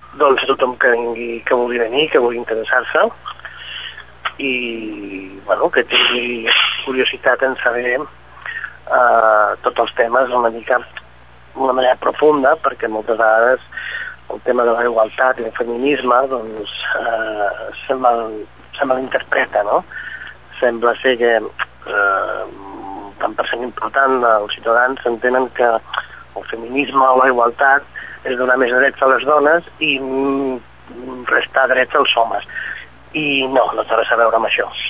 doncs, a tothom que vulgui venir, que vulgui interessar-se i, bueno, que tingui curiositat en saber tots els temes una mica d'una manera profunda, perquè moltes vegades el tema de la igualtat i el feminisme doncs se malinterpreta, no? Sembla ser que tant per ser important els ciutadans entenen que el feminisme o la igualtat és donar més drets a les dones i restar drets als homes. I no té res a veure amb això.